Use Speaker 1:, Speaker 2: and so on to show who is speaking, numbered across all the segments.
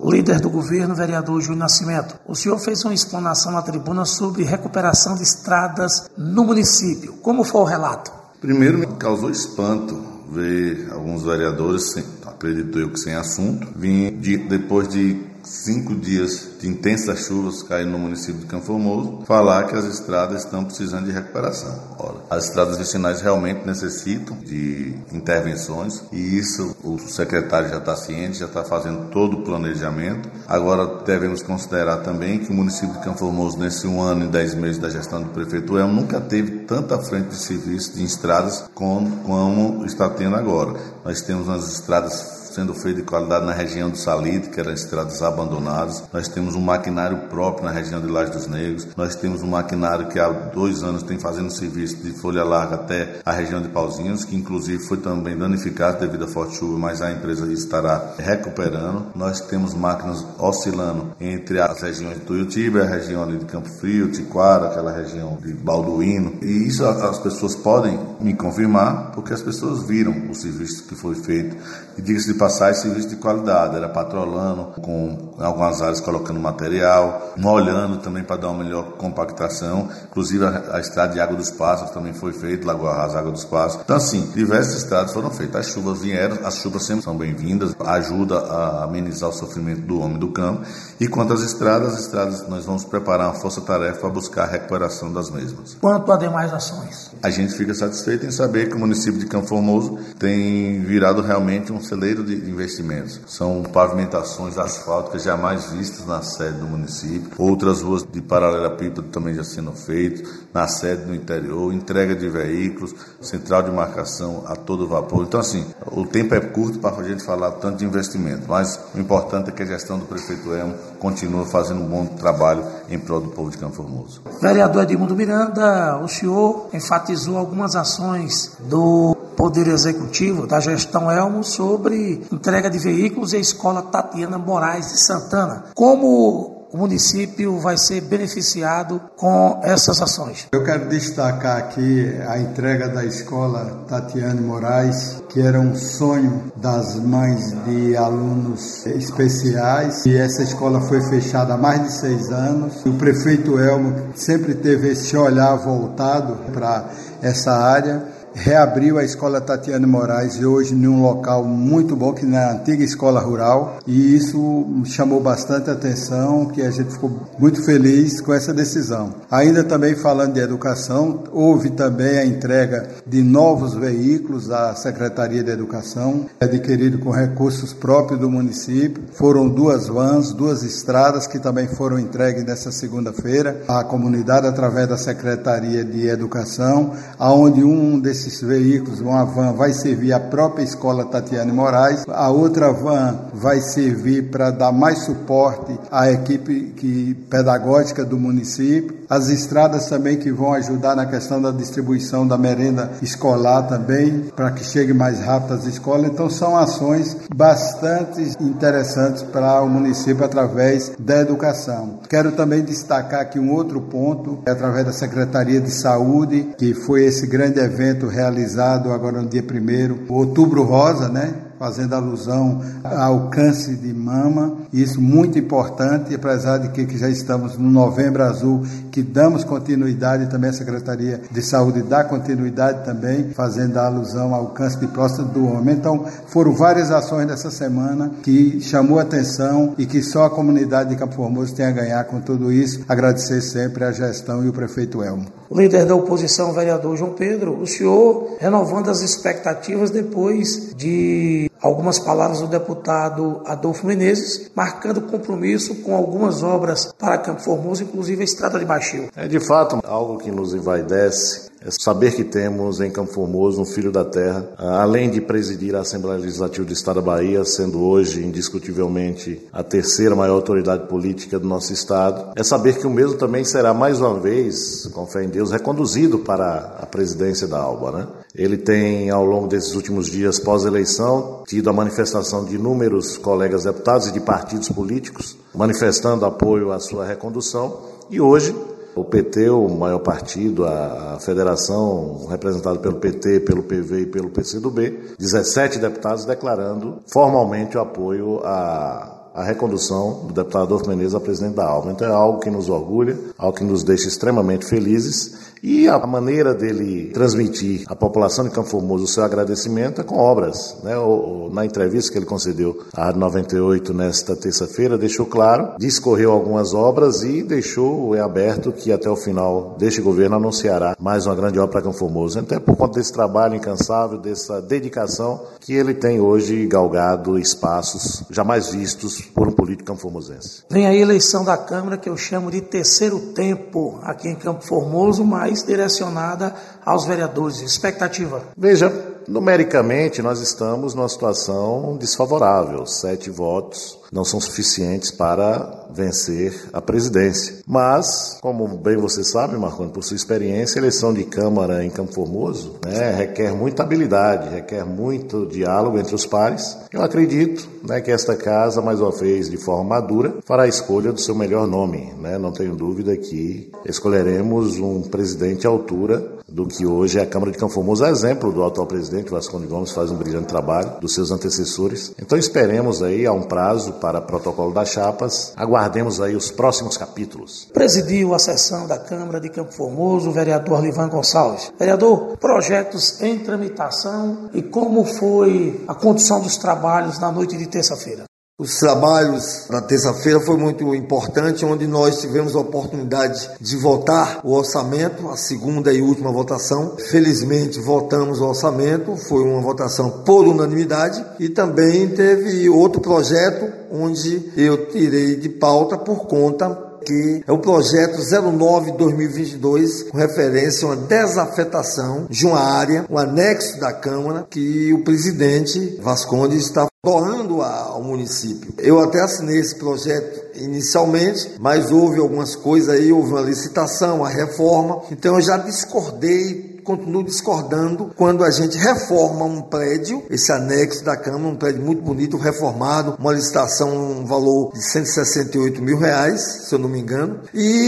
Speaker 1: O líder do governo, vereador Júnior Nascimento, o senhor fez uma explanação na tribuna sobre recuperação de estradas no município. Como foi o relato?
Speaker 2: Primeiro, me causou espanto ver alguns vereadores, acredito eu que sem assunto, depois de 5 dias de intensas chuvas caindo no município de Campo Formoso, falar que as estradas estão precisando de recuperação. Ora, as estradas vicinais realmente necessitam de intervenções e isso o secretário já está ciente, já está fazendo todo o planejamento. Agora devemos considerar também que o município de Campo Formoso, nesse 1 ano e 10 meses da gestão do prefeito Elmo, nunca teve tanta frente de serviço de estradas como está tendo agora. Nós temos umas estradas sendo feito de qualidade na região do Salite, que eram estradas abandonadas. Nós temos um maquinário próprio na região de Laje dos Negros. Nós temos um maquinário que há 2 anos tem fazendo serviço de folha larga até a região de Pauzinhos, que inclusive foi também danificado devido à forte chuva, mas a empresa estará recuperando. Nós temos máquinas oscilando entre as regiões de Tuiutiba, a região ali de Campo Frio, Tiquara, aquela região de Balduíno. E isso as pessoas podem me confirmar, porque as pessoas viram o serviço que foi feito. E diga-se de passar esse serviço de qualidade, era patrolando, com algumas áreas colocando material, molhando também para dar uma melhor compactação, inclusive a estrada de Água dos Pássaros também foi feita, Lagoa Rasa, Água dos Pássaros. Então assim, diversas estradas foram feitas, as chuvas vieram, as chuvas sempre são bem-vindas, ajuda a amenizar o sofrimento do homem do campo, e quanto às estradas nós vamos preparar uma força-tarefa para buscar a recuperação das mesmas.
Speaker 1: Quanto a demais ações?
Speaker 2: A gente fica satisfeito em saber que o município de Campo Formoso tem virado realmente um celeiro de investimentos. São pavimentações asfálticas jamais vistas na sede do município, outras ruas de paralelepípedo também já sendo feitas, na sede no interior, entrega de veículos, central de marcação a todo vapor. Então assim, o tempo é curto para a gente falar tanto de investimento, mas o importante é que a gestão do prefeito Elmo continua fazendo um bom trabalho em prol do povo de Campo Formoso.
Speaker 1: Vereador Edmundo Miranda, o senhor enfatizou algumas ações do Poder Executivo, da gestão Elmo, sobre entrega de veículos e a Escola Tatiana Moraes de Santana. Como o município vai ser beneficiado com essas ações?
Speaker 3: Eu quero destacar aqui a entrega da Escola Tatiana Moraes, que era um sonho das mães de alunos especiais, e essa escola foi fechada há mais de 6 anos. O prefeito Elmo sempre teve esse olhar voltado para essa área, reabriu a Escola Tatiana Moraes e hoje em um local muito bom, que na antiga escola rural, e isso chamou bastante atenção, que a gente ficou muito feliz com essa decisão. Ainda também falando de educação, houve também a entrega de novos veículos à Secretaria de Educação, adquirido com recursos próprios do município. Foram 2 vans, 2 estradas que também foram entregues nessa segunda-feira à comunidade através da Secretaria de Educação, onde um desses veículos, uma van, vai servir à própria Escola Tatiana Moraes, a outra van vai servir para dar mais suporte à equipe pedagógica do município, as estradas também que vão ajudar na questão da distribuição da merenda escolar também, para que chegue mais rápido às escolas. Então são ações bastante interessantes para o município através da educação. Quero também destacar aqui um outro ponto, através da Secretaria de Saúde, que foi esse grande evento realizado agora no dia 1º, o Outubro Rosa, né? Fazendo alusão ao câncer de mama, isso muito importante, apesar de que já estamos no Novembro Azul, que damos continuidade, também a Secretaria de Saúde dá continuidade também, fazendo alusão ao câncer de próstata do homem. Então, foram várias ações dessa semana que chamou a atenção e que só a comunidade de Campo Formoso tem a ganhar com tudo isso. Agradecer sempre a gestão e o prefeito Elmo.
Speaker 1: O líder da oposição, vereador João Pedro, o senhor renovando as expectativas depois de algumas palavras do deputado Adolfo Menezes, marcando compromisso com algumas obras para Campo Formoso, inclusive a Estrada de Baixio.
Speaker 4: É de fato algo que nos envaidece, é saber que temos em Campo Formoso um filho da terra, além de presidir a Assembleia Legislativa do Estado da Bahia, sendo hoje indiscutivelmente a 3ª maior autoridade política do nosso Estado, é saber que o mesmo também será mais uma vez, com fé em Deus, reconduzido para a presidência da ALBA, né? Ele tem, ao longo desses últimos dias pós-eleição, tido a manifestação de inúmeros colegas deputados e de partidos políticos, manifestando apoio à sua recondução, e hoje o PT, o maior partido, a federação representada pelo PT, pelo PV e pelo PCdoB, 17 deputados declarando formalmente o apoio à a recondução do deputado Adolfo Menezes a presidente da ALMA. Então é algo que nos orgulha, algo que nos deixa extremamente felizes. E a maneira dele transmitir à população de Campo Formoso o seu agradecimento é com obras, né? Na entrevista que ele concedeu à Rádio 98 nesta terça-feira, deixou claro, discorreu algumas obras e deixou aberto que até o final deste governo anunciará mais uma grande obra para Campo Formoso. Então é por conta desse trabalho incansável, dessa dedicação, que ele tem hoje galgado espaços jamais vistos por um político campoformosense.
Speaker 1: Vem aí a eleição da Câmara, que eu chamo de terceiro tempo aqui em Campo Formoso, mas direcionada aos vereadores. Expectativa?
Speaker 4: Veja, numericamente nós estamos numa situação desfavorável. 7 votos não são suficientes para vencer a presidência. Mas, como bem você sabe, Marconi, por sua experiência, a eleição de Câmara em Campo Formoso, requer muita habilidade, requer muito diálogo entre os pares. Eu acredito, que esta casa, mais uma vez, de forma madura, fará a escolha do seu melhor nome. Não tenho dúvida que escolheremos um presidente à altura do que hoje é a Câmara de Campo Formoso, é exemplo do atual presidente, Vasconde Gomes, faz um brilhante trabalho, dos seus antecessores. Então esperemos aí, há um prazo para protocolo das chapas, aguardemos aí os próximos capítulos.
Speaker 1: Presidiu a sessão da Câmara de Campo Formoso o vereador Livan Gonçalves. Vereador, projetos em tramitação e como foi a condução dos trabalhos na noite de terça-feira?
Speaker 5: Os trabalhos na terça-feira foi muito importante, onde nós tivemos a oportunidade de votar o orçamento, a segunda e última votação. Felizmente votamos o orçamento, foi uma votação por unanimidade, e também teve outro projeto onde eu tirei de pauta por conta que é o projeto 09-2022, com referência a uma desafetação de uma área, um anexo da Câmara, que o presidente Vasconde está doando ao município. Eu até assinei esse projeto inicialmente, mas houve algumas coisas aí, houve uma licitação, a reforma, então eu já discordei, continuo discordando quando a gente reforma um prédio, esse anexo da Câmara, um prédio muito bonito, reformado, uma licitação, um valor de R$168 mil, se eu não me engano,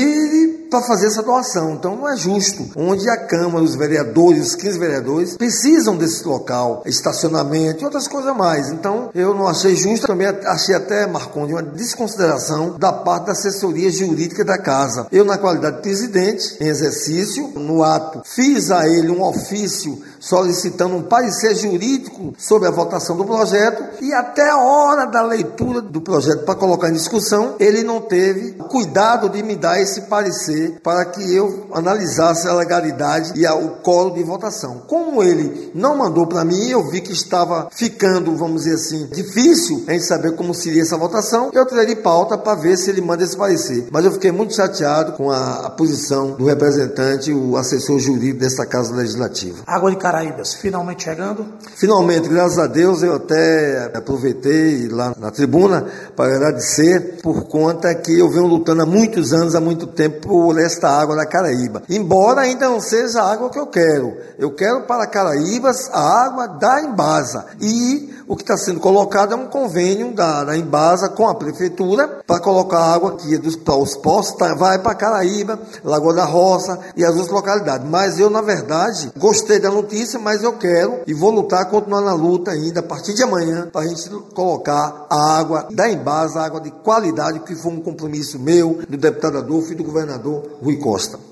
Speaker 5: e para fazer essa doação. Então não é justo, onde a Câmara, os vereadores, os 15 vereadores, precisam desse local, estacionamento e outras coisas mais. Então eu não achei justo, também achei até, Marconde, uma desconsideração da parte da assessoria jurídica da casa. Eu, na qualidade de presidente, em exercício, no ato, fiz a ele um ofício solicitando um parecer jurídico sobre a votação do projeto, e até a hora da leitura do projeto para colocar em discussão, ele não teve cuidado de me dar esse parecer para que eu analisasse a legalidade e o quórum de votação. Como ele não mandou para mim, eu vi que estava ficando, vamos dizer assim, difícil em saber como seria essa votação, eu tirei de pauta para ver se ele manda esse parecer. Mas eu fiquei muito chateado com a posição do representante, o assessor jurídico dessa Casa Legislativa.
Speaker 1: Água de Caraíbas, finalmente chegando?
Speaker 5: Finalmente, graças a Deus, eu até aproveitei lá na tribuna para agradecer, por conta que eu venho lutando há muitos anos, há muito tempo, por esta água da Caraíba. Embora ainda não seja a água que eu quero para Caraíbas a água da Embasa. E o que está sendo colocado é um convênio da Embasa com a prefeitura para colocar água aqui dos poços, vai para Caraíba, Lagoa da Roça e as outras localidades. Mas eu, na verdade, gostei da notícia, mas eu quero e vou lutar, continuar na luta ainda a partir de amanhã, para a gente colocar a água da Embasa, a água de qualidade, que foi um compromisso meu, do deputado Adolfo e do governador Rui Costa.